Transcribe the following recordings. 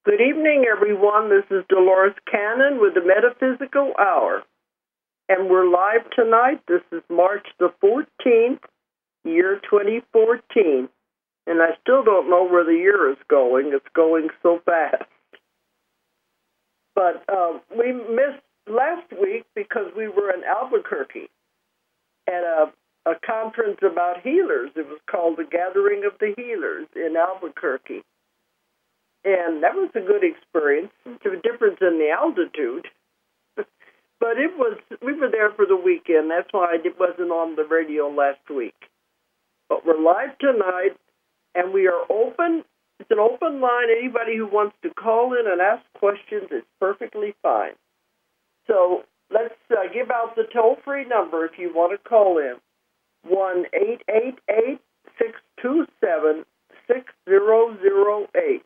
Good evening, everyone. This is Dolores Cannon with the Metaphysical Hour. And we're live tonight. This is March the 14th, year 2014. And I still don't know where the year is going. It's going so fast. But we missed last week because we were in Albuquerque at a conference about healers. It was called the Gathering of the Healers in Albuquerque. And that was a good experience. There's a difference in the altitude. But we were there for the weekend. That's why it wasn't on the radio last week. But we're live tonight, and we are open. It's an open line. Anybody who wants to call in and ask questions is perfectly fine. So let's give out the toll-free number if you want to call in. 1-888-627-6008.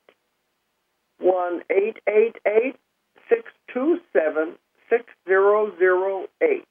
1-888-627-6008.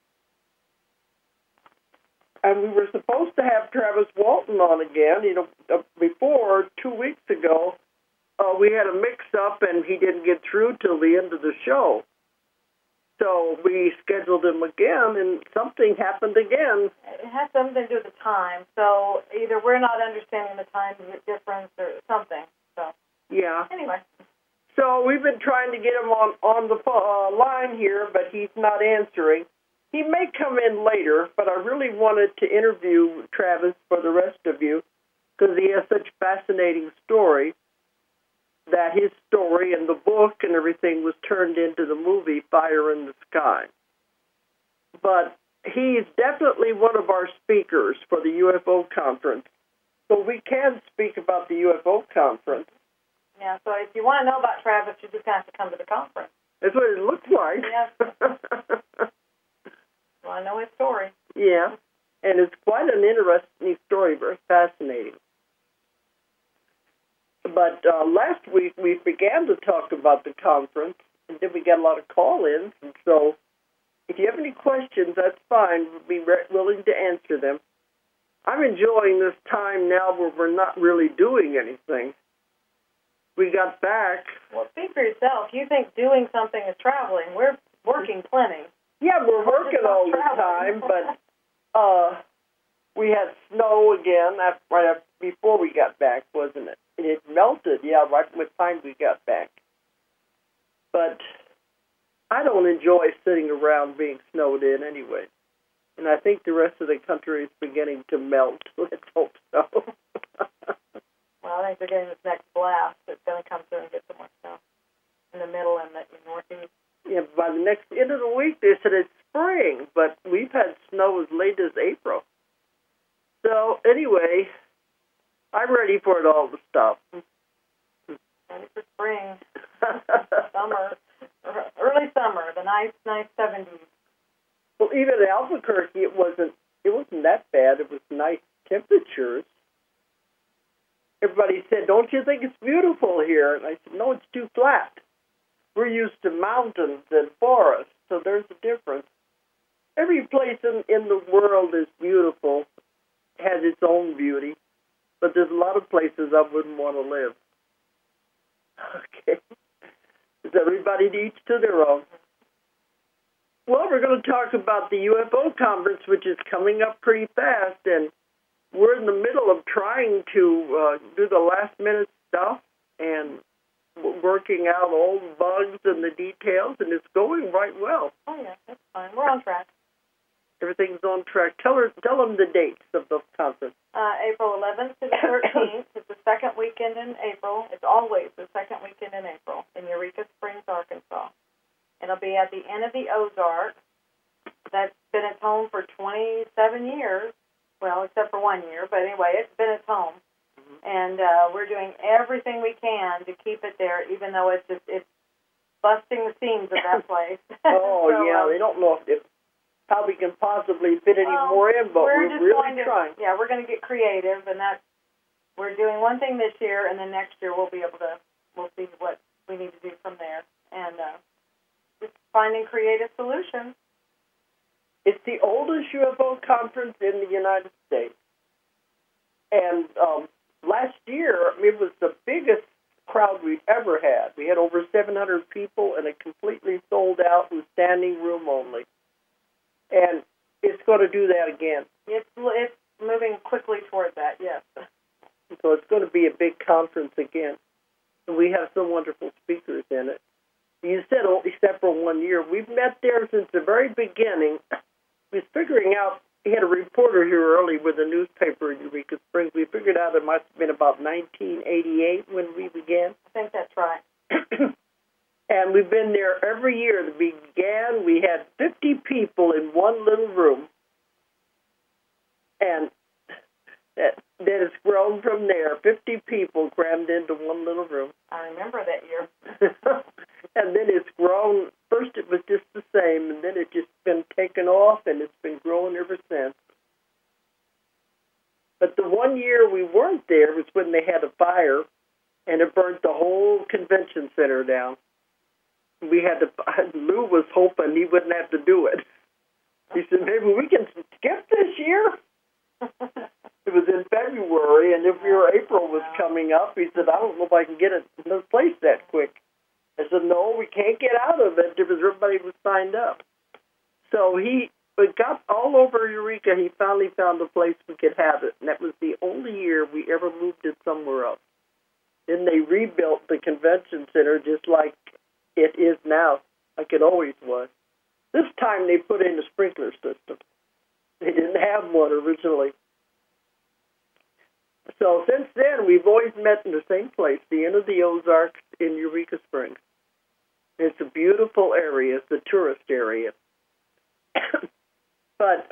And we were supposed to have Travis Walton on again. Before, 2 weeks ago, we had a mix-up and he didn't get through till the end of the show. So we scheduled him again, and something happened again. It has something to do with the time. So either we're not understanding the time difference or something. So yeah. Anyway. So we've been trying to get him on the line here, but he's not answering. He may come in later, but I really wanted to interview Travis for the rest of you because he has such a fascinating story that his story and the book and everything was turned into the movie Fire in the Sky. But he's definitely one of our speakers for the UFO conference. So we can speak about the UFO conference. Yeah, so if you want to know about Travis, you just have to come to the conference. That's what it looks like. Yes. Well, I know his story. Yeah, and it's quite an interesting story, very fascinating. But last week we began to talk about the conference, and then we got a lot of call-ins. And so if you have any questions, that's fine. We'll be willing to answer them. I'm enjoying this time now where we're not really doing anything. We got back. Well, speak for yourself. You think doing something is traveling. We're working plenty. Yeah, we're working all the time, but we had snow again right before we got back, wasn't it? And it melted, yeah, right from the time we got back. But I don't enjoy sitting around being snowed in anyway. And I think the rest of the country is beginning to melt. Let's hope so. Well, I think they're getting this next blast that's going to come through and get some more snow in the middle and the northeast. Yeah, by the next end of the week, they said it's spring, but we've had snow as late as April. So, anyway, I'm ready for it all to stop. Ready for spring, summer, early summer, the nice 70s. Well, even in Albuquerque, it wasn't that bad. It was nice temperatures. Everybody said, "Don't you think it's beautiful here?" And I said, "No, it's too flat. We're used to mountains and forests, so there's a difference." Every place in the world is beautiful, has its own beauty, but there's a lot of places I wouldn't want to live. Okay. Is everybody each to their own? Well, we're going to talk about the UFO conference, which is coming up pretty fast, and we're in the middle of trying to do the last-minute stuff and working out all the bugs and the details, and it's going right well. Oh, yeah, that's fine. We're on track. Everything's on track. Tell them the dates of the conference. April 11th to the 13th. It's the second weekend in April. It's always the second weekend in April in Eureka Springs, Arkansas. It'll be at the Inn of the Ozarks. That's been its home for 27 years. Well, except for 1 year, but anyway, it's been its home. Mm-hmm. And we're doing everything we can to keep it there, even though it's busting the seams of that place. Oh, so, yeah, they don't know how we can possibly fit any more in, but we're really trying. Yeah, we're going to get creative, and we're doing one thing this year, and then next year we'll see what we need to do from there. And just finding creative solutions. It's the oldest UFO conference in the United States. And last year, it was the biggest crowd we'd ever had. We had over 700 people, and it completely sold out with standing room only. And it's going to do that again. It's moving quickly toward that, yes. So it's going to be a big conference again. And we have some wonderful speakers in it. You said except for 1 year. We've met there since the very beginning. We was figuring out, we had a reporter here early with a newspaper in Eureka Springs. We figured out it must have been about 1988 when we began. I think that's right. And we've been there every year. That we began, we had 50 people in one little room. And that has grown from there. 50 people crammed into one little room. I remember that year. And then it's grown. First it was just the same, and then it's just been taken off, and it's been growing ever since. But the 1 year we weren't there was when they had a fire, and it burnt the whole convention center down. We had to. Lou was hoping he wouldn't have to do it. He said, maybe we can skip this year. It was in February, and if April was coming up, he said, I don't know if I can get it in this place that quick. I said, no, we can't get out of it because everybody was signed up. So he got all over Eureka. He finally found a place we could have it, and that was the only year we ever moved it somewhere else. Then they rebuilt the convention center just like it is now, like it always was. This time they put in a sprinkler system. They didn't have one originally. So since then, we've always met in the same place, the Inn of the Ozarks in Eureka Springs. It's a beautiful area. It's a tourist area. But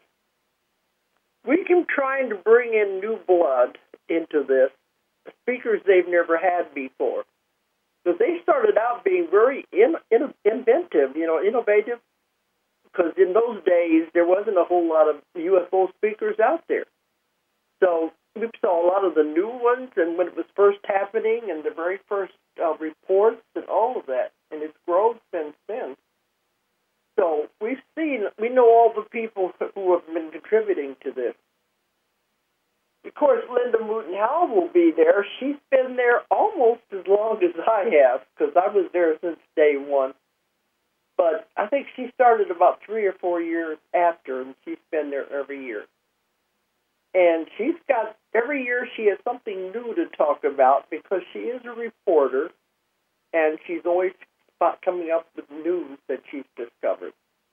we keep trying to bring in new blood into this, speakers they've never had before. Because they started out being very inventive, innovative. Because in those days, there wasn't a whole lot of UFO speakers out there. So we saw a lot of the new ones, and when it was first happening, and the very first reports, and all of that, and it's grown since then. So we know all the people who have been contributing to this. Of course, Linda Moulton-Howe will be there. She's been there almost as long as I have, because I was there since day one. But I think she started about 3 or 4 years after, and she's been there every year. And every year she has something new to talk about because she is a reporter, and she's always coming up with news that she's discovered.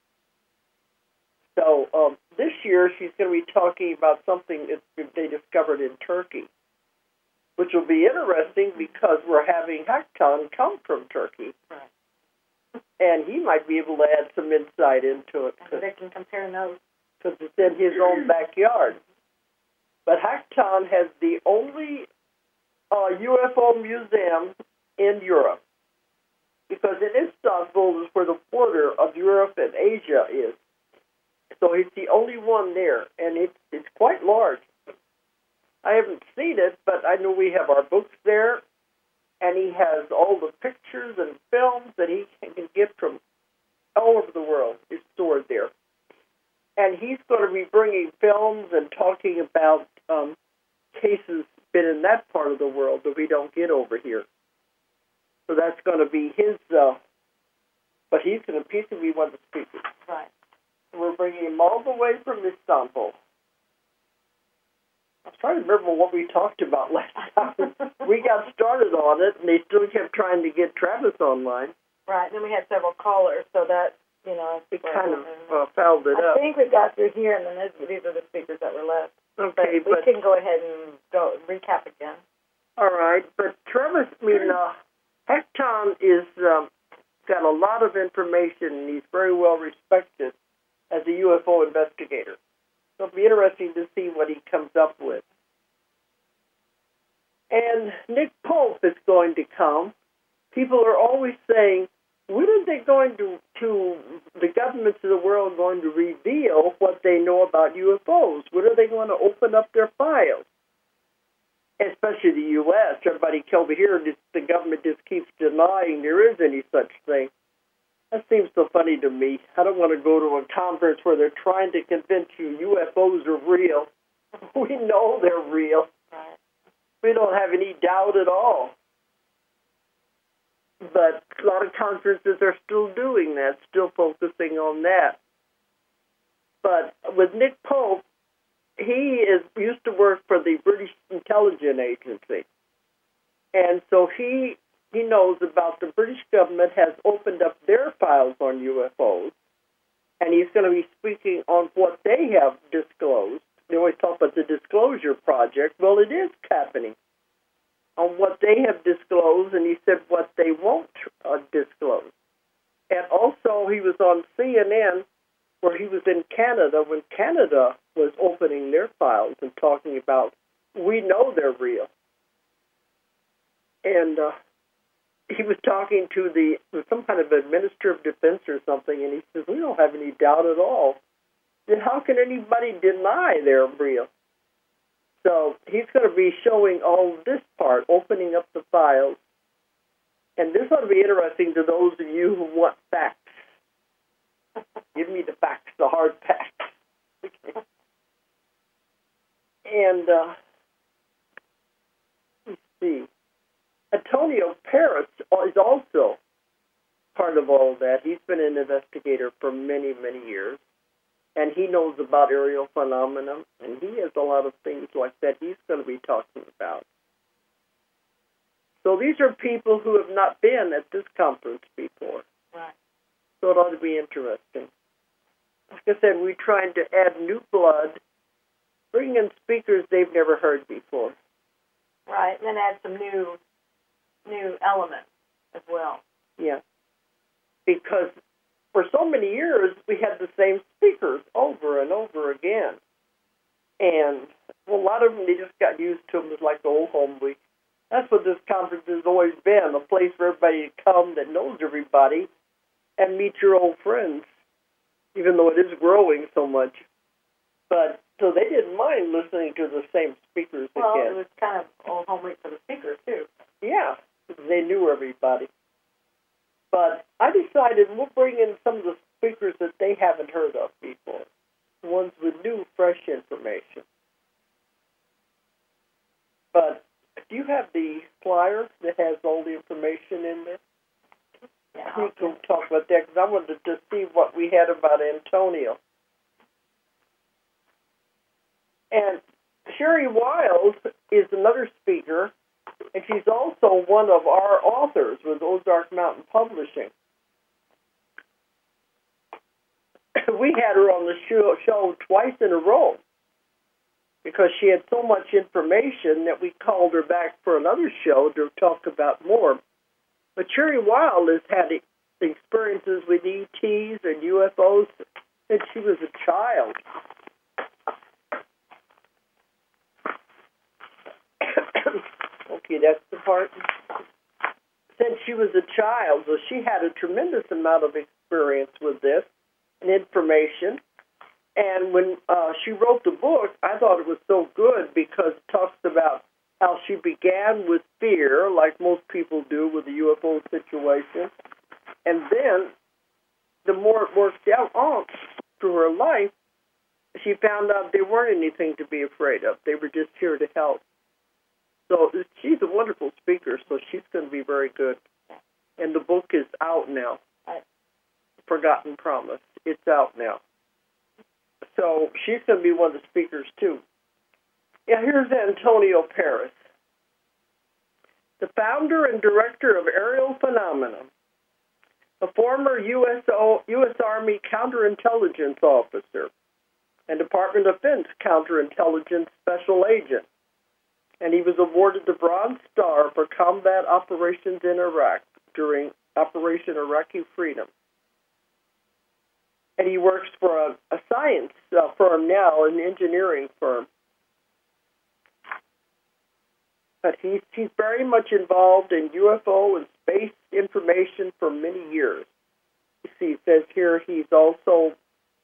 So this year she's going to be talking about something that they discovered in Turkey, which will be interesting because we're having Haktan come from Turkey. Right. And he might be able to add some insight into it. And they can compare notes. Because it's in his own backyard. But Haktan has the only UFO museum in Europe. Because in Istanbul is where the border of Europe and Asia is. So it's the only one there, and it's quite large. I haven't seen it, but I know we have our books there, and he has all the pictures and films that he can get from all over the world is stored there. And he's going to be bringing films and talking about cases been in that part of the world that we don't get over here. So that's going to be his, but he's going to be one of the speakers. Right. We're bringing him all the way from Istanbul. I was trying to remember what we talked about last time. We got started on it, and they still kept trying to get Travis online. Right, and then we had several callers, so that, it kind of fouled it up. I think we got through here, and then these are the speakers that were left. Okay, but we can go ahead and recap again. All right, but Travis, Haktan is got a lot of information, and he's very well respected as a UFO investigator. So it'll be interesting to see what he comes up with. And Nick Pope is going to come. People are always saying, when are they going to the governments of the world going to reveal what they know about UFOs? When are they going to open up their files? Especially the U.S. Everybody over here, the government just keeps denying there is any such thing. That seems so funny to me. I don't want to go to a conference where they're trying to convince you UFOs are real. We know they're real. Right. We don't have any doubt at all. But a lot of conferences are still doing that, still focusing on that. But with Nick Pope, used to work for the British Intelligence Agency. And so he knows about the British government has opened up their files on UFOs, and he's going to be speaking on what they have disclosed. They always talk about the Disclosure Project. Well, it is happening on what they have disclosed, and he said what they won't disclose. And also, he was on CNN, where he was in Canada, when Canada was opening their files and talking about, we know they're real. And he was talking to some kind of a Minister of Defense or something, and he says, we don't have any doubt at all. Then how can anybody deny they're real? So he's going to be showing all this part, opening up the files. And this ought to be interesting to those of you who want facts. Give me the facts, the hard facts. Okay. And let's see. Antonio Paris is also part of all that. He's been an investigator for many, many years. And he knows about aerial phenomena, and he has a lot of things like that he's going to be talking about. So these are people who have not been at this conference before. Right. So it ought to be interesting. Like I said, we're trying to add new blood, bring in speakers they've never heard before. Right, and then add some new elements as well. Yeah. Because for so many years, we had the same speakers over and over again. And a lot of them, they just got used to them as like the old home week. That's what this conference has always been, a place for everybody to come that knows everybody and meet your old friends, even though it is growing so much. But so they didn't mind listening to the same speakers again. Well, it was kind of old home week for the speakers, too. Yeah, they knew everybody. But I decided we'll bring in some of the speakers that they haven't heard of before, ones with new, fresh information. But do you have the flyer that has all the information in there? Yeah, We can talk about that because I wanted to see what we had about Antonio. And Sherry Wiles is another speaker, and she's also one of our authors with Ozark Mountain Publishing. We had her on the show twice in a row because she had so much information that we called her back for another show to talk about more. But Sherry Wiles has had experiences with ETs and UFOs since she was a child. Okay, that's the part. Since she was a child, so she had a tremendous amount of experience with this and information. And when she wrote the book, I thought it was so good because it talks about how she began with fear, like most people do with the UFO situation. And then, the more it worked out on through her life, she found out they weren't anything to be afraid of. They were just here to help. So she's a wonderful speaker, so she's going to be very good. And the book is out now. Forgotten Promise. It's out now. So she's going to be one of the speakers, too. Yeah, here's Antonio Paris, the founder and director of Aerial Phenomena, a former U.S. Army counterintelligence officer and Department of Defense counterintelligence special agent. And he was awarded the Bronze Star for combat operations in Iraq during Operation Iraqi Freedom. And he works for a science firm now, an engineering firm. But he's very much involved in UFO and space information for many years. You see, it says here he's also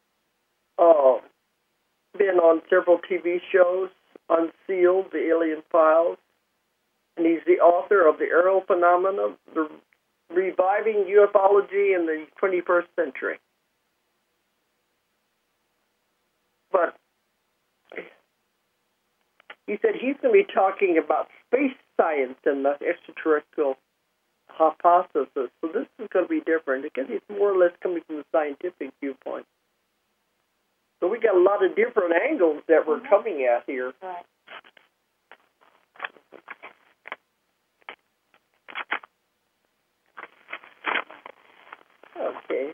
been on several TV shows, Unsealed, The Alien Files, and he's the author of The Aerial Phenomena, the Reviving Ufology in the 21st Century. But he said he's going to be talking about space science and the extraterrestrial hypothesis. So this is going to be different because it's more or less coming from the scientific viewpoint. So we got a lot of different angles that we're coming at here. Right. Okay.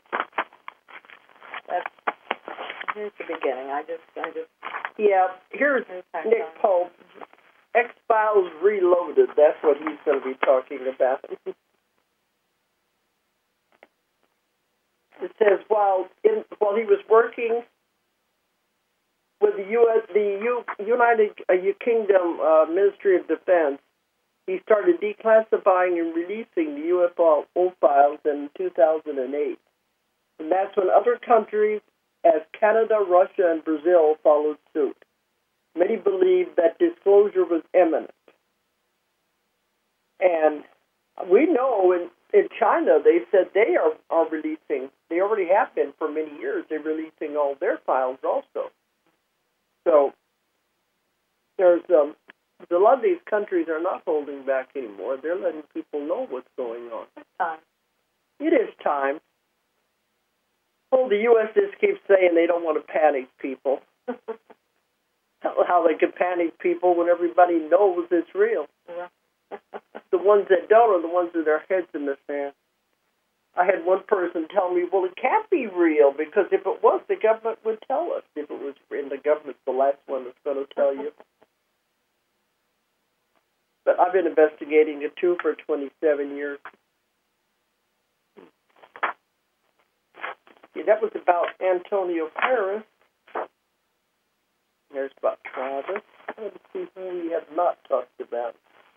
Here's the beginning. Yeah, here's Nick Pope. X-Files Reloaded. That's what he's going to be talking about. It says while he was working with the United Kingdom Ministry of Defense, he started declassifying and releasing the UFO files in 2008. And that's when other countries, as Canada, Russia, and Brazil, followed suit. Many believed that disclosure was imminent. And we know in China, they said they are releasing, they already have been for many years, they're releasing all their files also. So there's a lot of these countries are not holding back anymore. They're letting people know what's going on. It's time. It is time. Well, the U.S. just keeps saying they don't want to panic people. How they can panic people when everybody knows it's real. Yeah. The ones that don't are the ones with their heads in the sand. I had one person tell me, well, it can't be real because if it was, the government would tell us. If it was, and the government's the last one that's going to tell you. But I've been investigating it, too, for 27 years. Yeah, that was about Antonio Paris. There's about Travis. Let's see who we have not talked about.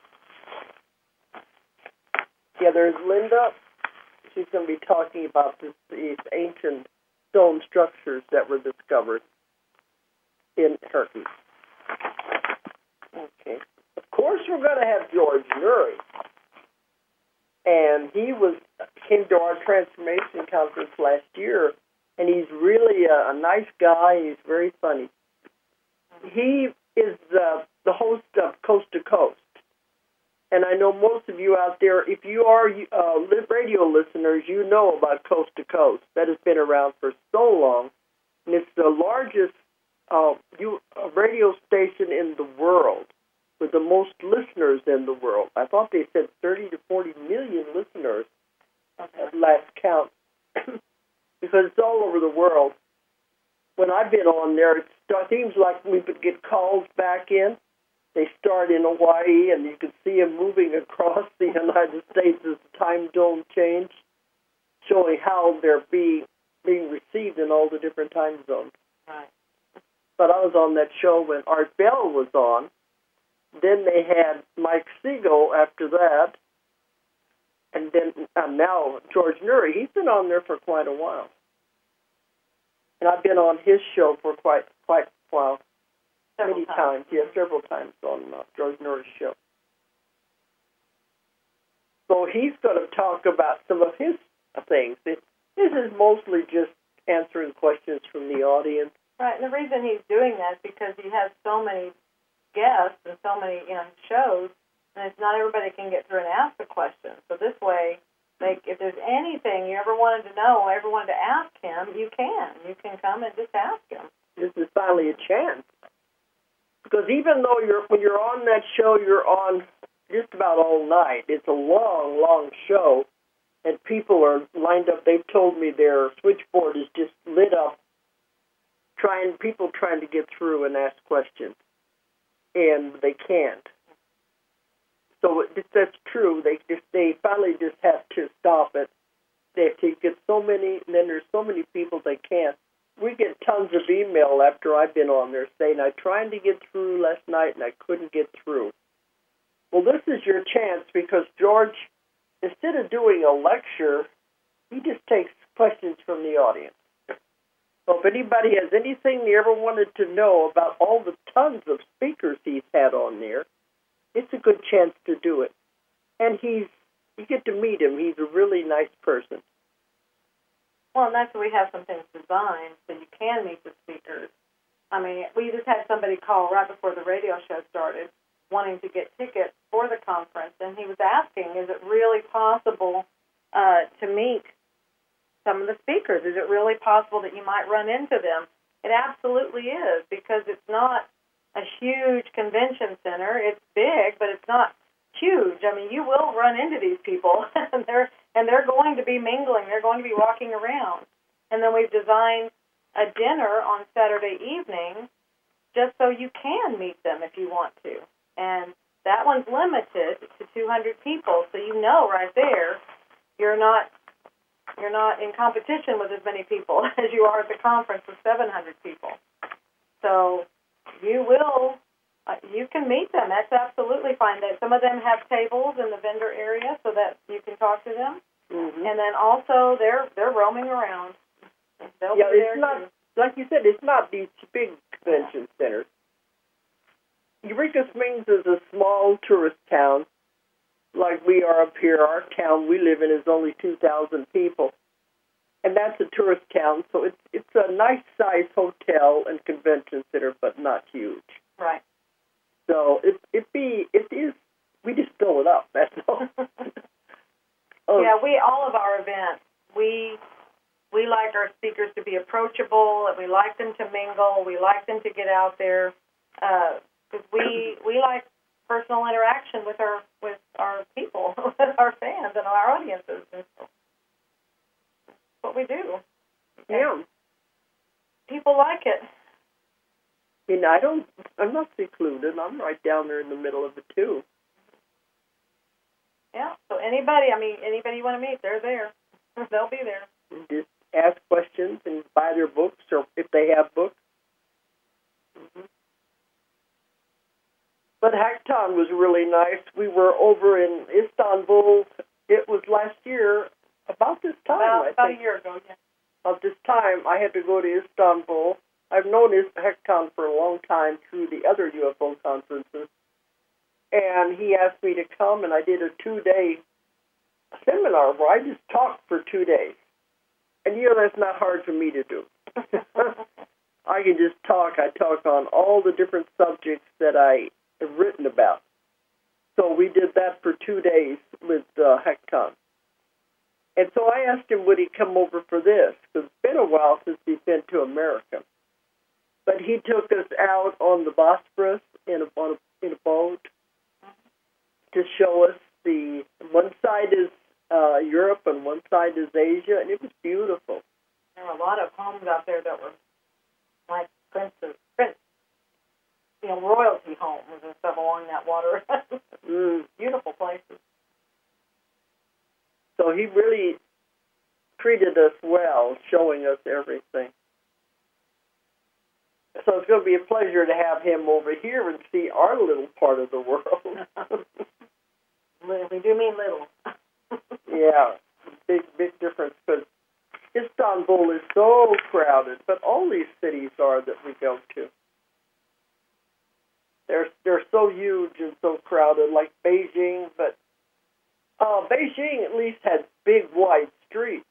Yeah, there's Linda. She's going to be talking about these ancient stone structures that were discovered in Turkey. Okay. Of course, we're going to have George Noory. And he came to our transformation conference last year, and he's really a nice guy. He's very funny. He is the host of Coast to Coast. And I know most of you out there, if you are radio listeners, you know about Coast to Coast. That has been around for so long. And it's the largest radio station in the world with the most listeners in the world. I thought they said 30 to 40 million listeners at last count because it's all over the world. When I've been on there, it seems like we could get calls back in. They start in Hawaii, and you can see them moving across the United States as the time zone change, showing how they're being received in all the different time zones. Right. But I was on that show when Art Bell was on. Then they had Mike Siegel after that. And then now George Noory. He's been on there for quite a while. And I've been on his show for quite a while. Many times. Yeah, several times on George Noory's show. So he's going to talk about some of his things. This is mostly just answering questions from the audience. Right, and the reason he's doing that is because he has so many guests and so many shows, and it's not everybody can get through and ask the question. So this way, if there's anything you ever wanted to know, ever wanted to ask him, you can. You can come and just ask him. This is finally a chance. Because even though when you're on that show, you're on just about all night. It's a long, long show, and people are lined up. They've told me their switchboard is just lit up, people trying to get through and ask questions, and they can't. So that's true. They finally just have to stop it. They have to get so many, and then there's so many people they can't. We get tons of email after I've been on there saying, I tried to get through last night and I couldn't get through. Well, this is your chance because George, instead of doing a lecture, he just takes questions from the audience. So if anybody has anything they ever wanted to know about all the tons of speakers he's had on there, it's a good chance to do it. And you get to meet him. He's a really nice person. Well, and that's why we have some things designed so you can meet the speakers. I mean, we just had somebody call right before the radio show started wanting to get tickets for the conference, and he was asking, is it really possible to meet some of the speakers? Is it really possible that you might run into them? It absolutely is, because it's not a huge convention center. It's big, but it's not huge. I mean, you will run into these people, and they're going to be mingling. They're going to be walking around. And then we've designed a dinner on Saturday evening just so you can meet them if you want to. And that one's limited to 200 people, so you know right there you're not in competition with as many people as you are at the conference with 700 people. So you can meet them. That's absolutely fine. Some of them have tables in the vendor area so that you can talk to them. Mm-hmm. And then also they're roaming around. They'll be it's there not, too. like you said, it's not these big convention centers. Eureka Springs is a small tourist town, like we are up here. Our town we live in is only 2,000 people, and that's a tourist town. So it's a nice size hotel and convention center, but not huge. Right. So it is. We just fill it up. That's all. Yeah, all of our events we like our speakers to be approachable, and we like them to mingle. We like them to get out there because we like personal interaction with our people, with our fans and our audiences. And so that's what we do. Yeah. And people like it. And I'm not secluded. I'm right down there in the middle of it too. Yeah. So anybody you want to meet, they're there. They'll be there. Just ask questions and buy their books, or if they have books. Mm-hmm. But Hacktown was really nice. We were over in Istanbul. It was last year, about this time, About a year ago, yeah. About this time, I had to go to Istanbul. I've known Hacktown for a long time through the other UFO conferences. And he asked me to come, and I did a 2-day seminar where I just talked for 2 days. And that's not hard for me to do. I can just talk. I talk on all the different subjects that I have written about. So we did that for 2 days with Hacktown. And so I asked him, would he come over for this? Because it's been a while since he's been to America. But he took us out on the Bosphorus in a boat to show us one side is Europe and one side is Asia, and it was beautiful. There were a lot of homes out there that were like royalty homes and stuff along that water. Beautiful places. So he really treated us well, showing us everything. So it's going to be a pleasure to have him over here and see our little part of the world. We do mean little. Yeah, big difference, because Istanbul is so crowded, but all these cities are that we go to. They're so huge and so crowded, like Beijing, but Beijing at least has big wide streets.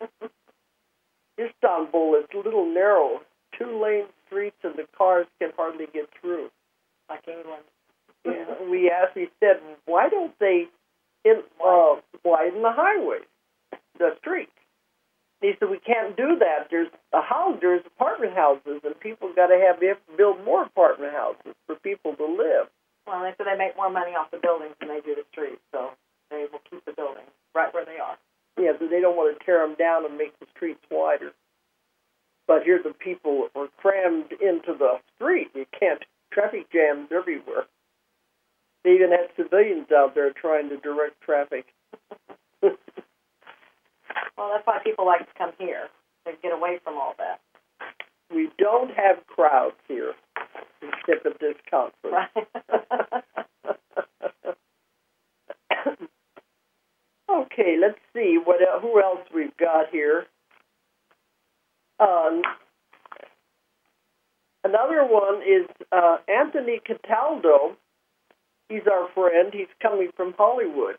Istanbul is little narrow, 2-lane streets, and the cars can hardly get through. Like England. Yeah, we said, why don't they widen the highways, the streets? He said, we can't do that. There's apartment houses, and people have to build more apartment houses for people to live. Well, they said they make more money off the buildings than they do the streets, so they will keep the buildings right where they are. Yeah, so they don't want to tear them down and make the streets wider. But here the people are crammed into the street. You can't, traffic jams everywhere. They even had civilians out there trying to direct traffic. Well, that's why people like to come here. They get away from all that. We don't have crowds here, except at this conference. Right. Okay, let's see who else we've got here. Another one is Anthony Cataldo. He's our friend. He's coming from Hollywood.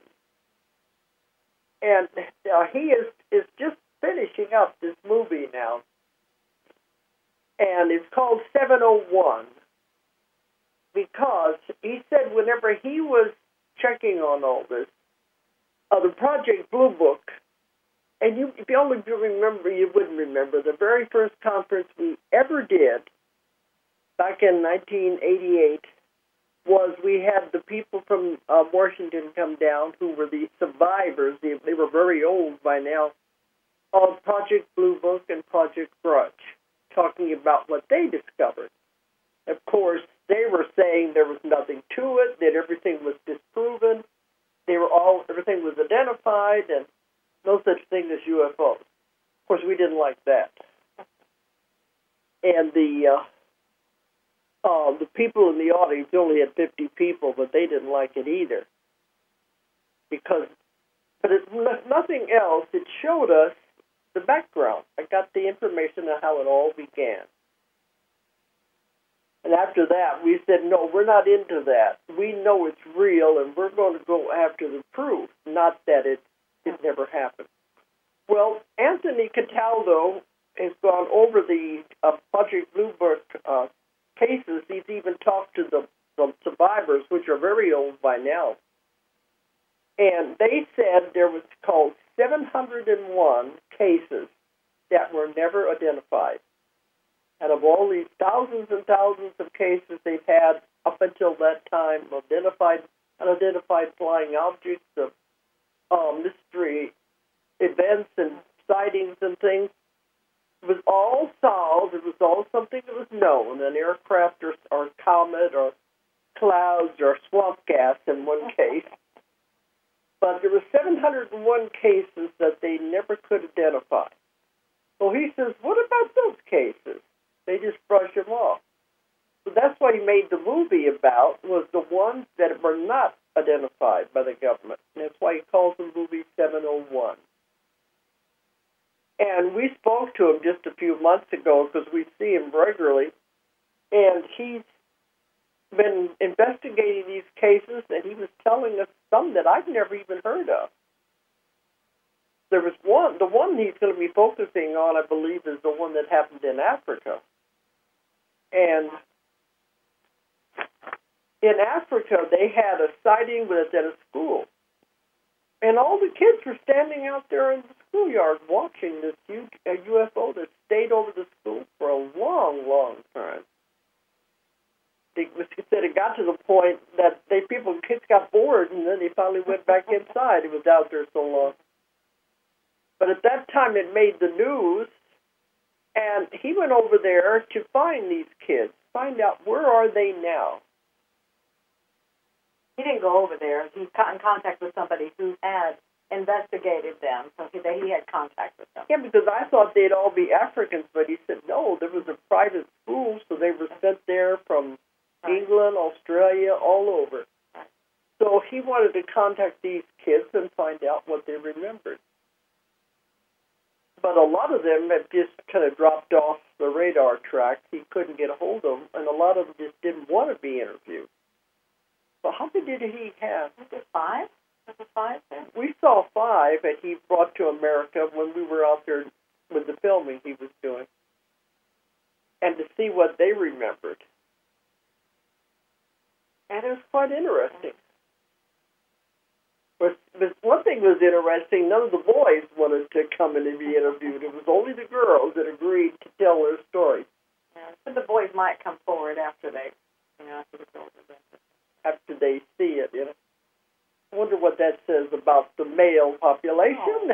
And he is just finishing up this movie now. And it's called 701 because he said whenever he was checking on all this, the Project Blue Book, and if you only remember, you wouldn't remember, the very first conference we ever did back in 1988 was we had the people from Washington come down who were the survivors. They were very old by now, of Project Blue Book and Project Grudge, talking about what they discovered. Of course, they were saying there was nothing to it, that everything was disproven, everything was identified, and no such thing as UFOs. Of course, we didn't like that. And the people in the audience only had 50 people, but they didn't like it either. But if nothing else, it showed us the background. I got the information on how it all began. And after that, we said, no, we're not into that. We know it's real, and we're going to go after the proof, not that it never happened. Well, Anthony Cataldo has gone over the Project Blue Book cases. He's even talked to the survivors, which are very old by now. And they said there was called 701 cases that were never identified. Out of all these thousands and thousands of cases they've had up until that time, unidentified flying objects, of mystery events and sightings and things, it was all solved. It was all something that was known, an aircraft or comet or clouds or swamp gas in one case. But there were 701 cases that they never could identify. So he says, what about those cases? They just brush them off. So that's what he made the movie about, was the ones that were not identified by the government. And that's why he calls the movie 701. And we spoke to him just a few months ago because we see him regularly. And he's been investigating these cases, and he was telling us some that I've never even heard of. There was the one he's going to be focusing on, I believe, is the one that happened in Africa. And in Africa, they had a sighting at a school. And all the kids were standing out there in the schoolyard watching this huge UFO that stayed over the school for a long, long time. He said it got to the point that kids got bored, and then they finally went back inside. It was out there so long. But at that time, it made the news, and he went over there to find these kids, find out where are they now. He didn't go over there. He got in contact with somebody who had investigated them, so he had contact with them. Yeah, because I thought they'd all be Africans, but he said, no, there was a private school, so they were sent there from England, Australia, all over. So he wanted to contact these kids and find out what they remembered. But a lot of them had just kind of dropped off the radar track. He couldn't get a hold of them, and a lot of them just didn't want to be interviewed. So how many did he have? Was it 5? Was it 5 there? We saw 5 that he brought to America when we were out there with the filming he was doing, and to see what they remembered. And it was quite interesting. But one thing was interesting, none of the boys wanted to come in and be interviewed. It was only the girls that agreed to tell their story. Yeah, but the boys might come forward after they see it, I wonder what that says about the male population.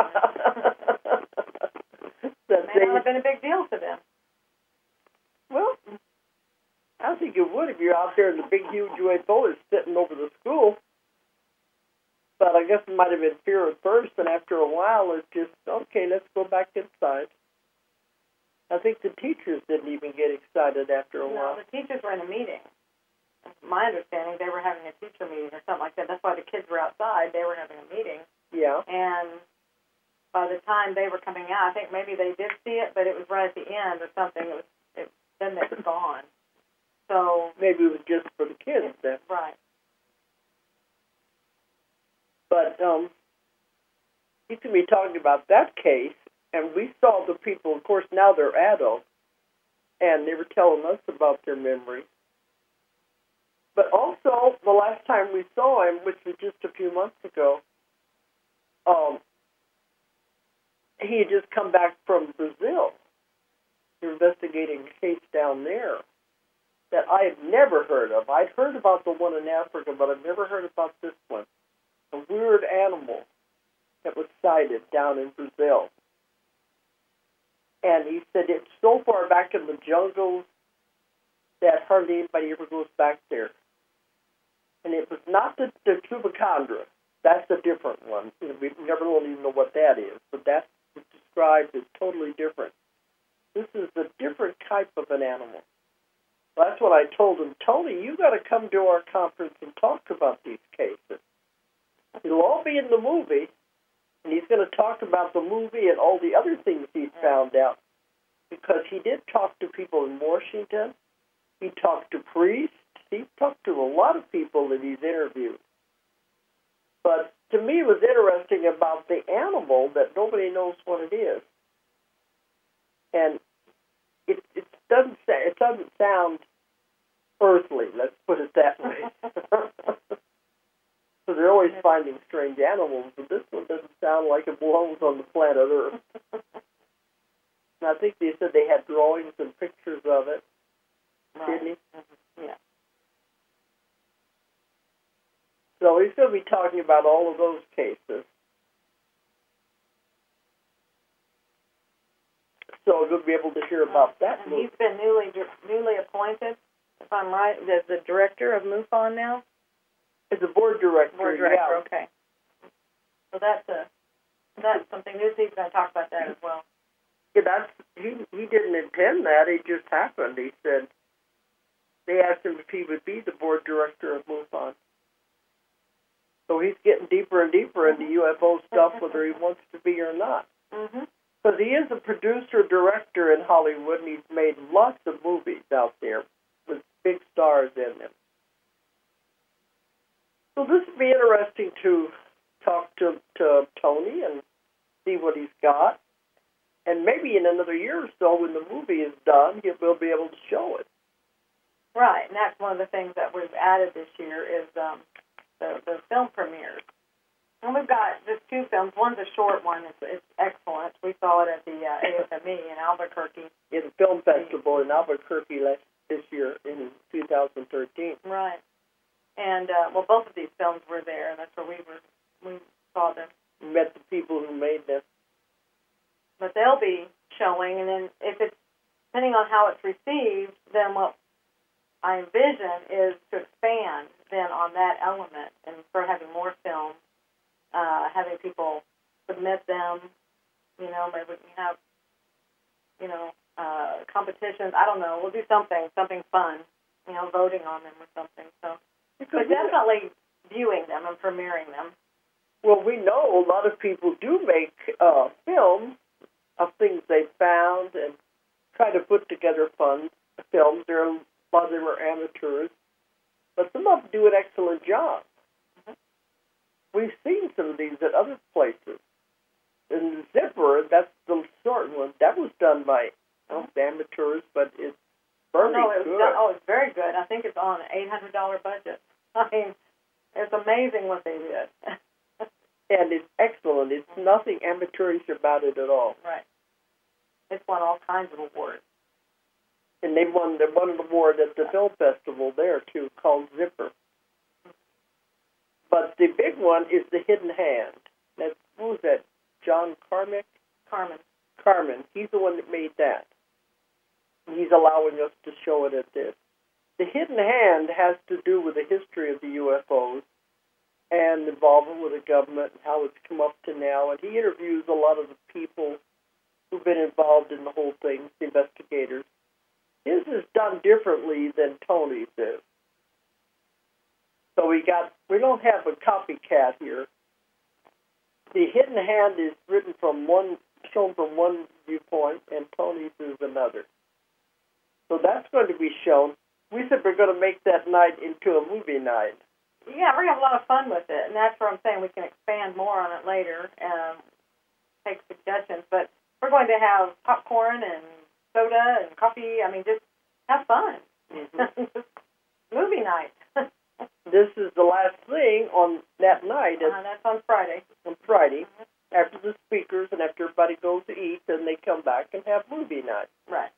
That may not have been a big deal to them. Well, I think it would if you're out there and the big, huge UFO is sitting over the school. But I guess it might have been fear at first, and after a while it's just, okay, let's go back inside. I think the teachers didn't even get excited after a while. No, the teachers were in a meeting. My understanding, they were having a teacher meeting or something like that. That's why the kids were outside. They were having a meeting. Yeah. And by the time they were coming out, I think maybe they did see it, but it was right at the end or something. Then they were gone. So maybe it was just for the kids then. Right. But he's going to be talking about that case, and we saw the people, of course, now they're adults, and they were telling us about their memories. But also last time we saw him, which was just a few months ago, he had just come back from Brazil. Investigating a case down there that I had never heard of. I'd heard about the one in Africa, but I've never heard about this one. A weird animal that was sighted down in Brazil. And he said it's so far back in the jungles that hardly anybody ever goes back there. And it was not the chupacabra. That's a different one. We never really even know what that is, but that's described as totally different. This is a different type of an animal. That's what I told him. Tony, you got to come to our conference and talk about these cases. It'll all be in the movie, and he's going to talk about the movie and all the other things he's found out, because he did talk to people in Washington. He talked to priests. He talked to a lot of people that he's interviewed. But to me, it was interesting about the animal that nobody knows what it is. And it doesn't sound earthly, let's put it that way. So they're always finding strange animals, but this one doesn't sound like it belongs on the planet Earth. And I think they said they had drawings and pictures of it, didn't he? Mm-hmm. Yeah. So he's going to be talking about all of those cases. So we'll be able to hear about that. And he's been newly appointed, if I'm right, as the director of MUFON now? As a board director. Board director, yeah. okay. So that's something new. He's going to talk about that as well. Yeah, he didn't intend that. It just happened. He said, they asked him if he would be the board director of MUFON. So he's getting deeper and deeper into UFO stuff, whether he wants to be or not. Mm-hmm. Because he is a producer-director in Hollywood, and he's made lots of movies out there with big stars in them. So this would be interesting to talk to Tony and see what he's got. And maybe in another year or so, when the movie is done, we'll be able to show it. Right, and that's one of the things that we've added this year is the film premieres. And we've got just two films. One's a short one. It's excellent. We saw it at the AFME in Albuquerque. In the film festival in Albuquerque this year in 2013. Right. And, both of these films were there, and that's where we saw them. We met the people who made them. But they'll be showing, and then if it's, depending on how it's received, then what I envision is to expand then on that element and for having more films. Having people submit them, maybe we can have, competitions. I don't know. We'll do something fun, voting on them or something. So, but definitely viewing them and premiering them. Well, we know a lot of people do make films of things they found and try to put together fun films. A lot of them are amateurs, but some of them do an excellent job. We've seen some of these at other places. In Zipper, that's the short one. That was done by amateurs, but it's very good. It's very good. I think it's on an $800 budget. I mean, it's amazing what they did. And it's excellent. It's nothing amateurish about it at all. Right. It's won all kinds of awards. And they won an award at the film festival there, too, called Zipper. But the big one is The Hidden Hand. Who was that? John Carmack? Carmen. He's the one that made that. And he's allowing us to show it at this. The Hidden Hand has to do with the history of the UFOs and involvement with the government and how it's come up to now. And he interviews a lot of the people who've been involved in the whole thing, the investigators. His is done differently than Tony's is. So we don't have a copycat here. The Hidden Hand is shown from one viewpoint, and Tony's is another. So that's going to be shown. We said we're going to make that night into a movie night. Yeah, we're going to have a lot of fun with it, and that's what I'm saying. We can expand more on it later and take suggestions. But we're going to have popcorn and soda and coffee. I mean, just have fun. Mm-hmm. Movie night. this is the last thing on that night. That's on Friday. On Friday, after the speakers and after everybody goes to eat, then they come back and have movie night. Right.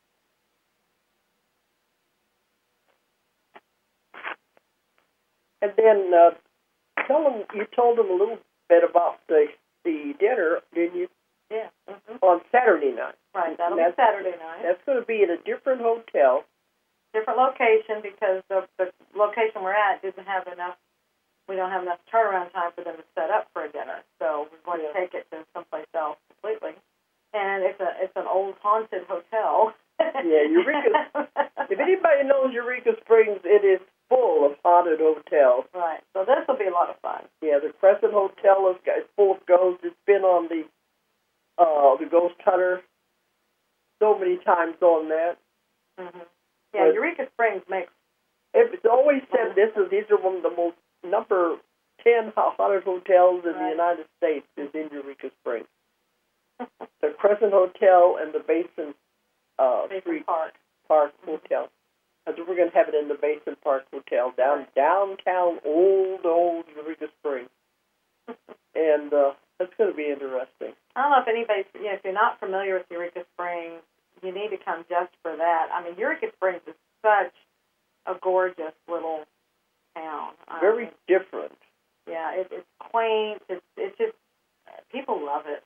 And then you told them a little bit about the dinner, didn't you? Yeah. On Saturday night. Right, that'll be Saturday night. That's going to be in a different hotel. Different location because the location we're at didn't have enough. We don't have enough turnaround time for them to set up for a dinner, so we're going to take it to someplace else completely. And it's an old haunted hotel. Yeah, Eureka. If anybody knows Eureka Springs, it is full of haunted hotels. Right. So this will be a lot of fun. Yeah, the Crescent Hotel is full of ghosts. It's been on the Ghost Hunter so many times on that. Mm-hmm. Yeah, but Eureka Springs makes. It's always said these are one of the most number 10 haunted hotels in the United States is in Eureka Springs. The Crescent Hotel and the Basin Street Park Hotel. I think we're going to have it in the Basin Park Hotel downtown old Eureka Springs. And that's going to be interesting. I don't know if anybody's, if you're not familiar with Eureka Springs, you need to come just for that. I mean, Eureka Springs is such a gorgeous little town. Very different. Yeah, it's quaint. It's just, people love it.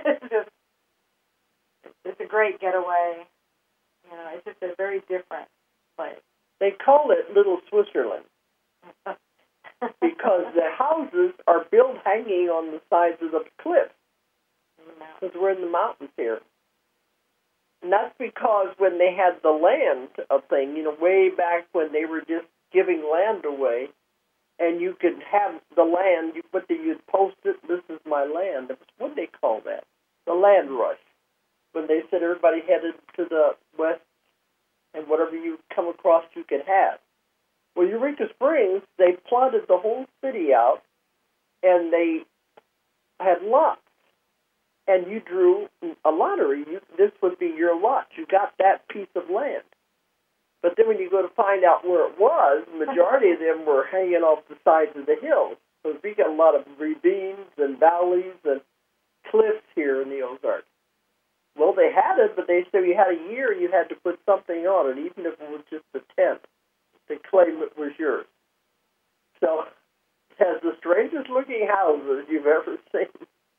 It's a great getaway. It's just a very different place. They call it Little Switzerland because the houses are built hanging on the sides of the cliffs. Because we're in the mountains here. And that's because when they had the land thing, way back when they were just giving land away, and you could have the land, you'd post it, this is my land. What do they call that? The land rush. When they said everybody headed to the west, and whatever you come across you could have. Well, Eureka Springs, they plotted the whole city out, and they had lots. And you drew a lottery. This would be your lot. You got that piece of land. But then when you go to find out where it was, the majority of them were hanging off the sides of the hills. So we got a lot of ravines and valleys and cliffs here in the Ozarks. Well, they had it, but they said you had a year, you had to put something on it, even if it was just a tent, to claim it was yours. So it has the strangest looking houses you've ever seen.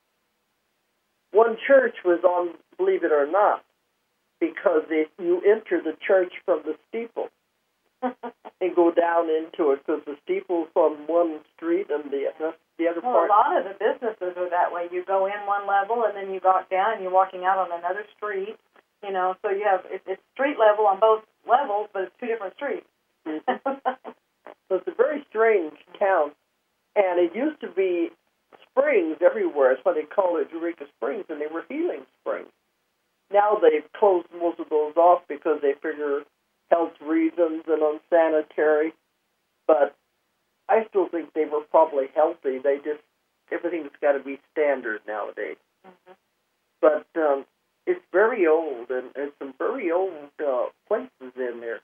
One church was on, believe it or not, because you enter the church from the steeple and go down into it, because the steeple's on one street and the other part. A lot of the businesses are that way. You go in one level and then you walk down and you're walking out on another street. So you have it's street level on both levels, but it's two different streets. Mm-hmm. So it's a very strange town, and it used to be springs everywhere. That's why they call it Eureka Springs, and they were healing springs. Now they've closed most of those off because they figure health reasons and unsanitary. But I still think they were probably healthy. Everything's got to be standard nowadays. Mm-hmm. But it's very old, and some very old places in there.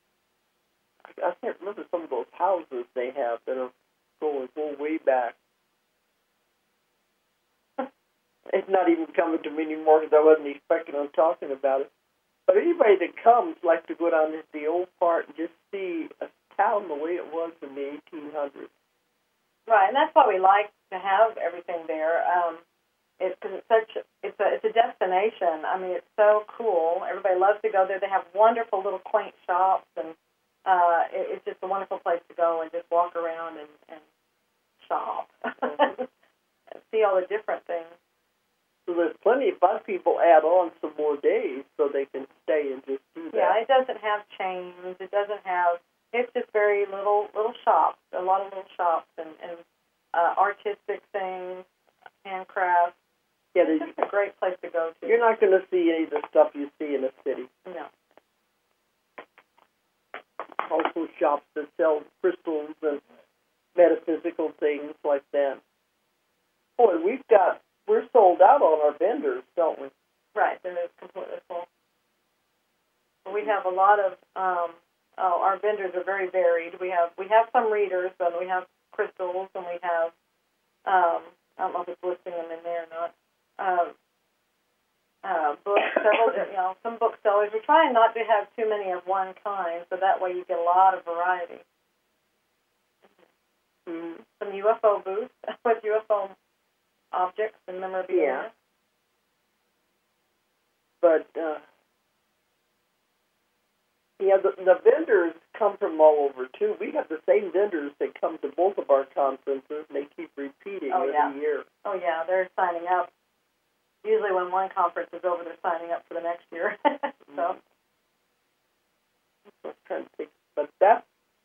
I can't remember some of those houses they have that are going way back. It's not even coming to me anymore because I wasn't expecting on talking about it. But anybody that comes likes to go down to the old part and just see a town the way it was in the 1800s. Right, and that's why we like to have everything there. It's a destination. I mean, it's so cool. Everybody loves to go there. They have wonderful little quaint shops, and it's just a wonderful place to go and just walk around and shop and see all the different things. So there's plenty of bus people add on some more days so they can stay and just do that. Yeah, it doesn't have chains. It's just very little shops, a lot of little shops and artistic things, handcrafts. Yeah, it's just a great place to go to. You're not going to see any of the stuff you see in a city. No. Also shops that sell crystals and metaphysical things like that. Oh, and we're sold out on our vendors, don't we? Right, they're completely full. We have a lot of our vendors vendors are very varied. We have some readers, and we have crystals, and we have I don't know if it's listing them in there or not. Books, several, some booksellers. We're trying not to have too many of one kind, so that way you get a lot of variety. Mm-hmm. Some UFO booths with UFO objects and memorabilia. Yeah. But, the vendors come from all over, too. We have the same vendors that come to both of our conferences, and they keep repeating every year. Oh, yeah, they're signing up. Usually when one conference is over, they're signing up for the next year. So. I'm trying to think. But that's,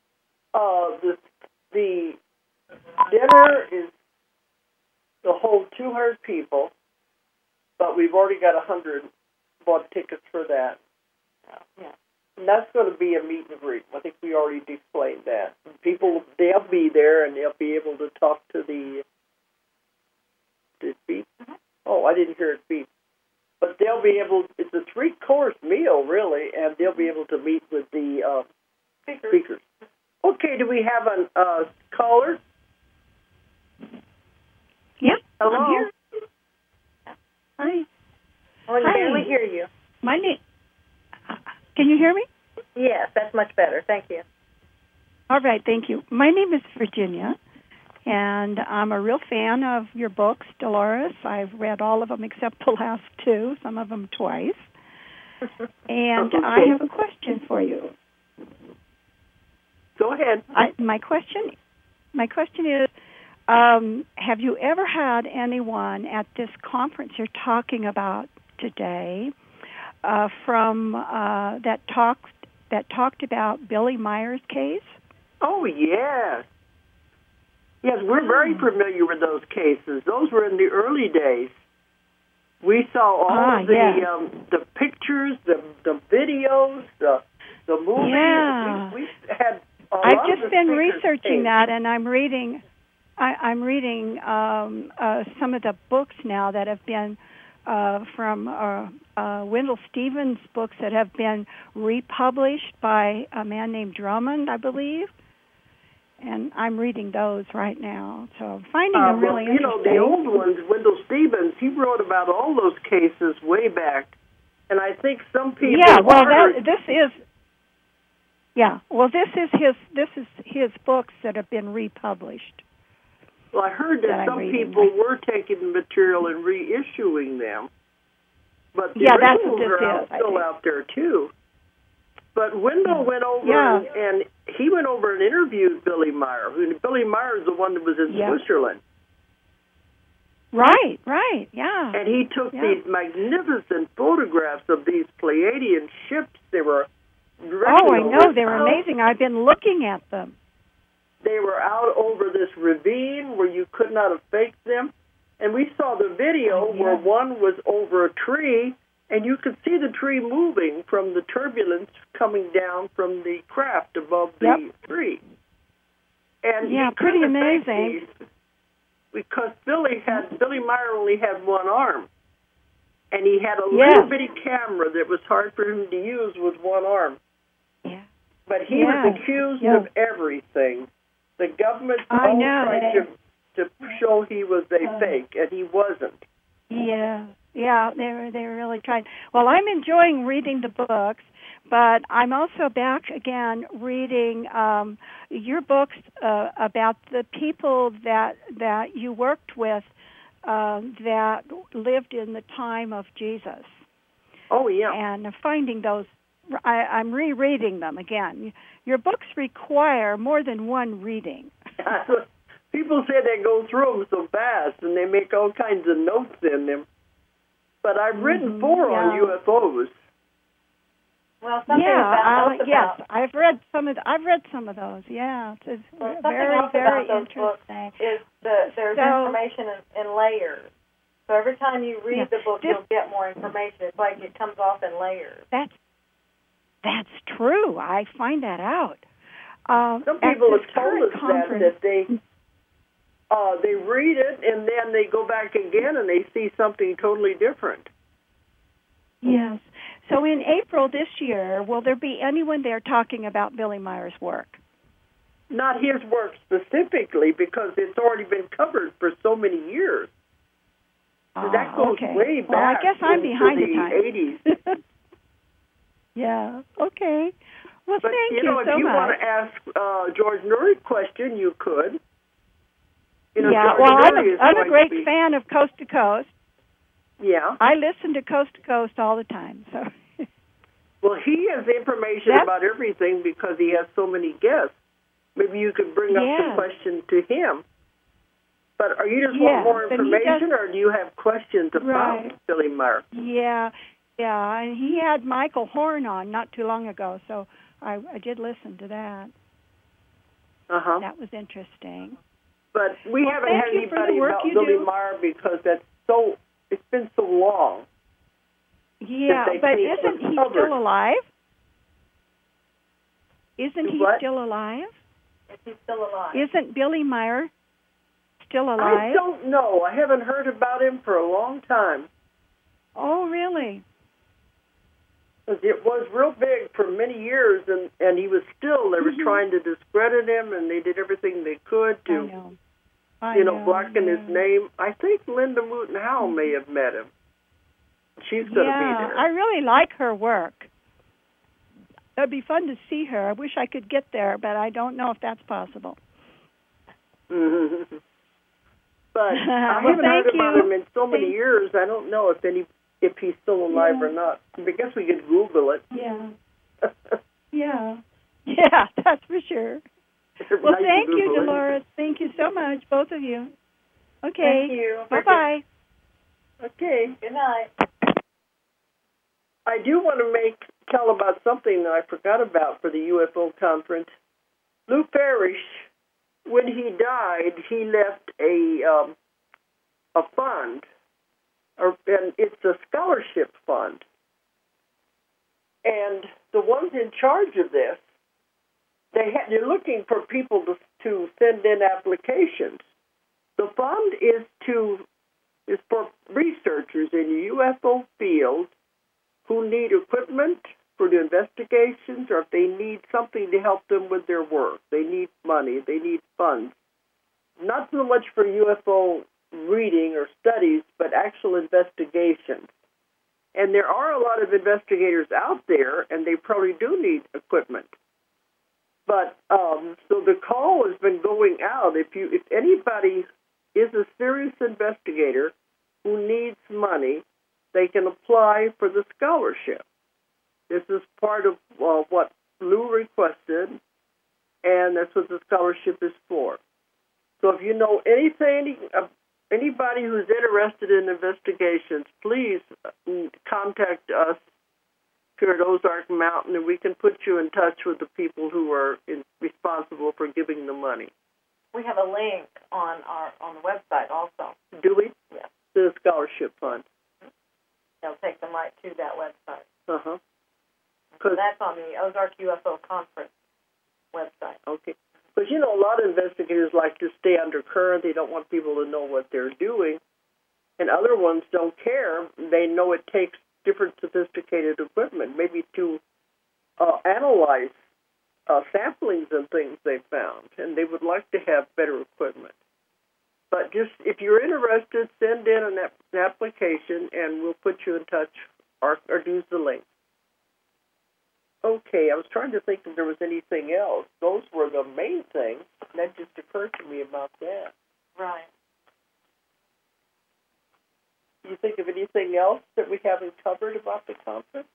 the dinner is to hold 200 people, but we've already got 100 bought tickets for that. Yeah. And that's going to be a meet and greet. I think we already explained that. People, they'll be there, and they'll be able to talk to the... Did it beep? Mm-hmm. Oh, I didn't hear it beep. But they'll be able... It's a 3-course meal, really, and they'll be able to meet with the speakers. Okay, do we have a caller? Yeah, Hello? I'm here. Hi. I can Hi. barely hear you. My name... Can you hear me? Yes, that's much better. Thank you. All right, thank you. My name is Virginia, and I'm a real fan of your books, Dolores. I've read all of them except the last 2, some of them twice. And I have a question for you. Go ahead. My question is, have you ever had anyone at this conference you're talking about today from that talked about Billy Meyer's case? Oh, yes. Yes, we're very familiar with those cases. Those were in the early days. We saw all of the pictures, the videos, the movies. Yeah. We had a lot I've of just been speakers researching came. that, and I'm reading some of the books now that have been from Wendell Stevens' books that have been republished by a man named Drummond, I believe. And I'm reading those right now, so I'm finding them really interesting. The old ones, Wendell Stevens, he wrote about all those cases way back, and I think some people. Yeah, well, this is his books that have been republished. Well, I heard that some people were taking the material and reissuing them, but the originals are still out there too. But Wendell went over and he went over and interviewed Billy Meyer. Billy Meyer is the one that was in Switzerland. Right, yeah. And he took these magnificent photographs of these Pleiadian ships. They were I know. They were amazing. I've been looking at them. They were out over this ravine where you could not have faked them. And we saw the video where one was over a tree, and you could see the tree moving from the turbulence coming down from the craft above the tree. And pretty amazing. Because Billy Meyer only had one arm, and he had a little bitty camera that was hard for him to use with one arm. Yeah. But he was accused of everything. The government tried to show he was a fake, and he wasn't. Yeah, they were really trying. Well, I'm enjoying reading the books, but I'm also back again reading your books about the people that you worked with that lived in the time of Jesus. Oh, yeah. And finding those, I'm rereading them again. Your books require more than one reading. People say they go through them so fast, and they make all kinds of notes in them. But I've written 4 on UFOs. Well, something I've read some of those. Yeah, it's very interesting. Books is there's information in layers. So every time you read the book, you'll get more information. It's like it comes off in layers. That's true. I find that out. Some people have told us that they read it and then they go back again and they see something totally different. Yes. So in April this year, will there be anyone there talking about Billy Meyer's work? Not his work specifically, because it's already been covered for so many years. That goes way back. Well, I guess I'm behind the the time. 80s. Yeah. Okay. Well, but, thank you know, so if you much. want to ask George Noory a question, you could. Yeah. George Well, Noory I'm a great fan of Coast to Coast. Yeah. I listen to Coast all the time. So. Well, he has information about everything because he has so many guests. Maybe you could bring up some questions to him. But are you just want more information, or do you have questions about Billy Meyer? Yeah. And he had Michael Horn on not too long ago, so I did listen to that. Uh-huh. That was interesting. But we haven't had anybody about Billy Meyer because it's been so long. Yeah, but isn't he still alive? Isn't he still alive? Is he still alive? Isn't Billy Meyer still alive? I don't know. I haven't heard about him for a long time. Oh, really? It was real big for many years, and he was still, they were trying to discredit him, and they did everything they could to, blacken his name. I think Linda Moulton Howe may have met him. She's going to be there. I really like her work. It'd be fun to see her. I wish I could get there, but I don't know if that's possible. Mm-hmm. But I haven't heard about him in so many years. I don't know if he's still alive or not. I guess we could Google it. Yeah, that's for sure. Well, nice thank you, Dolores. Thank you so much, both of you. Okay. Thank you. Bye-bye. Okay. Good night. I do want to tell about something that I forgot about for the UFO conference. Lou Parrish, when he died, he left a fund, and it's a scholarship fund. And the ones in charge of this, they're looking for people to send in applications. The fund is for researchers in the UFO field who need equipment for the investigations, or if they need something to help them with their work. They need money. They need funds. Not so much for UFO reading or studies, but actual investigations. And there are a lot of investigators out there, and they probably do need equipment. But so the call has been going out. If anybody is a serious investigator who needs money, they can apply for the scholarship. This is part of what Lou requested, and that's what the scholarship is for. So if you know anybody who's interested in investigations, please contact us here at Ozark Mountain, and we can put you in touch with the people who are responsible for giving the money. We have a link on the website also. Do we? Yes. To the scholarship fund. They'll take them right to that website. Uh-huh. So that's on the Ozark UFO Conference website. Okay. Because, a lot of investigators like to stay undercurrent. They don't want people to know what they're doing. And other ones don't care. They know it takes different sophisticated equipment, maybe to analyze samplings and things they found. And they would like to have better equipment. But just, if you're interested, send in an application, and we'll put you in touch or use the link. Okay, I was trying to think if there was anything else. Those were the main things. That just occurred to me about that. Right. Do you think of anything else that we haven't covered about the conference?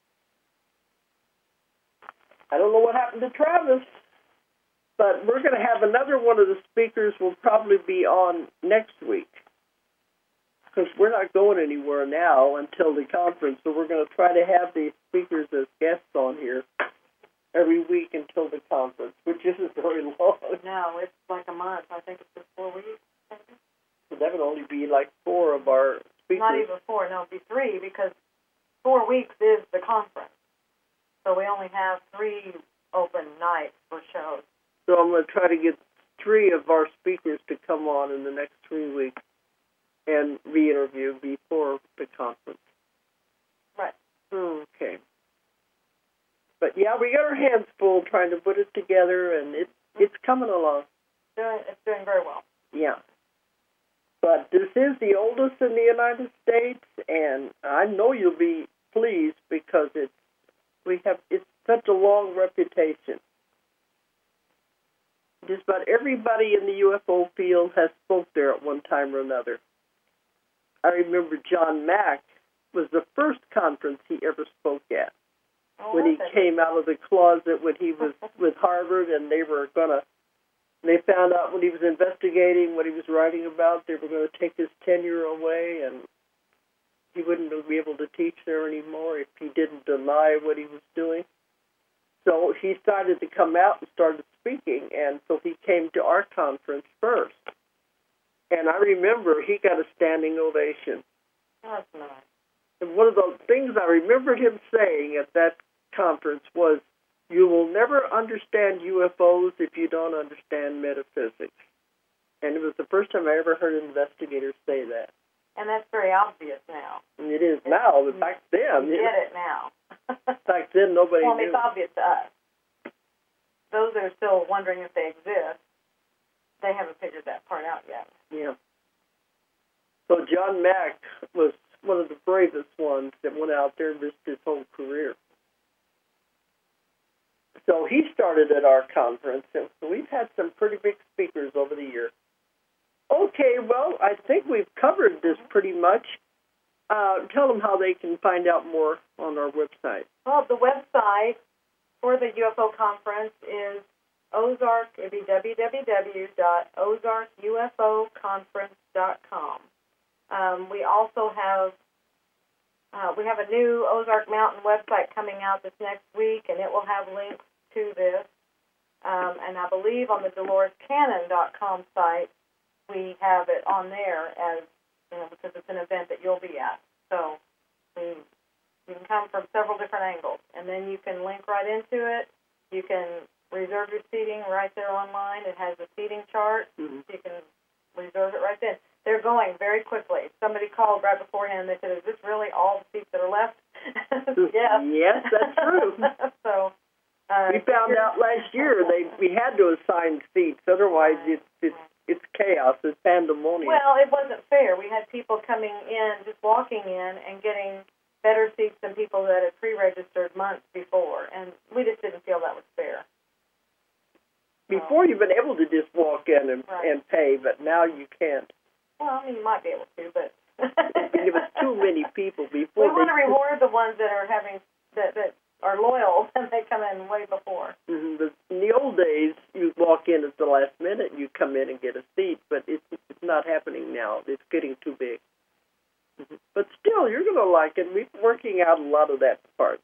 I don't know what happened to Travis, but we're going to have another one of the speakers will probably be on next week, because we're not going anywhere now until the conference, so we're going to try to have these speakers as guests on here every week until the conference, which isn't very long. No, it's like a month. I think it's just 4 weeks. So that would only be like 4 of our speakers. Not even 4, no, it'd be 3, because 4 weeks is the conference. So we only have 3 open nights for shows. So I'm going to try to get 3 of our speakers to come on in the next 3 weeks and re-interview before the conference. Right. Okay. But yeah, we got our hands full trying to put it together, and it's coming along. It's doing very well. Yeah. But this is the oldest in the United States, and I know you'll be pleased because it's such a long reputation. Just about everybody in the UFO field has spoke there at one time or another. I remember John Mack was the first conference he ever spoke at. When he came out of the closet when he was with Harvard, and they found out when he was investigating what he was writing about, they were going to take his tenure away, and he wouldn't be able to teach there anymore if he didn't deny what he was doing. So he started to come out and started speaking, and so he came to our conference first. And I remember he got a standing ovation. That's nice. And one of the things I remembered him saying at that conference was, "You will never understand UFOs if you don't understand metaphysics." And it was the first time I ever heard investigators say that. And that's very obvious now. And it is now, but back then... You get it now. Back then, nobody knew. Well, it's obvious to us. Those that are still wondering if they exist, they haven't figured that part out yet. Yeah. So John Mack was one of the bravest ones that went out there and risked his whole career. So he started at our conference, and so we've had some pretty big speakers over the year. Okay, well, I think we've covered this pretty much. Tell them how they can find out more on our website. Well, the website for the UFO conference is Ozark. It'd be www.ozarkufoconference.com. We also have a new Ozark Mountain website coming out this next week, and it will have links to this. And I believe on the DoloresCannon.com site, we have it on there as, because it's an event that you'll be at. So you can come from several different angles, and then you can link right into it. You can reserve your seating right there online. It has a seating chart. Mm-hmm. You can reserve it right then. They're going very quickly. Somebody called right beforehand. They said, "Is this really all the seats that are left?" Yes. Yes, that's true. So we found out last year we had to assign seats. Otherwise, it's chaos. It's pandemonium. Well, it wasn't fair. We had people coming in, just walking in, and getting better seats than people that had pre-registered months before, and we just didn't feel that was fair. Before, you've been able to just walk in and pay, but now you can't. Well, I mean, you might be able to, but it was too many people before. We want to reward the ones that are having that are loyal, and they come in way before. Mm-hmm. But in the old days, you walk in at the last minute, and you come in and get a seat, but it's not happening now. It's getting too big. Mm-hmm. But still, you're going to like it. We're working out a lot of that part.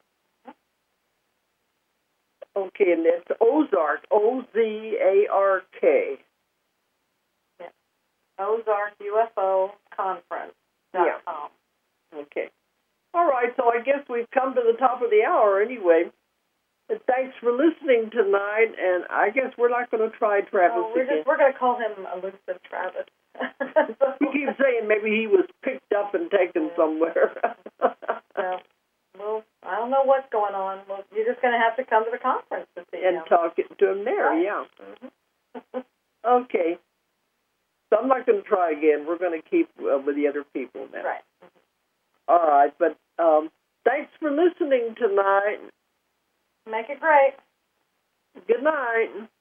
Okay, and that's Ozark, Ozark. Yeah. OzarkUFOConference.com. Yeah. Okay. All right, so I guess we've come to the top of the hour anyway. And thanks for listening tonight, and I guess we're not going to try Travis again. We're going to call him Elusive Travis. You keep saying maybe he was picked up and taken somewhere. Well, I don't know what's going on. Well, you're just going to have to come to the conference to see him. And talk to him there, right. Yeah. Mm-hmm. Okay. So I'm not going to try again. We're going to keep with the other people now. Right. Mm-hmm. All right, but thanks for listening tonight. Make it great. Good night.